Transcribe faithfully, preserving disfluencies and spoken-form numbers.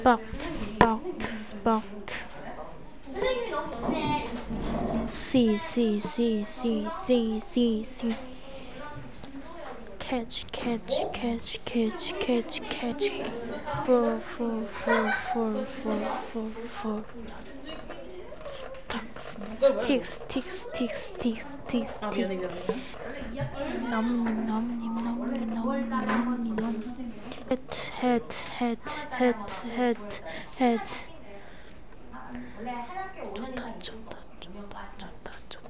스파우트 스파우트 스파우트 C C C C C C C catch catch catch catch catch catch fall fall fall fall fall fall fall 스틱 스틱 스틱 스틱 스틱 스틱 아 스틱 미안해 미안해. 나뭇잎 나뭇잎 나뭇잎 나뭇잎 나뭇잎 나뭇잎 head head head head head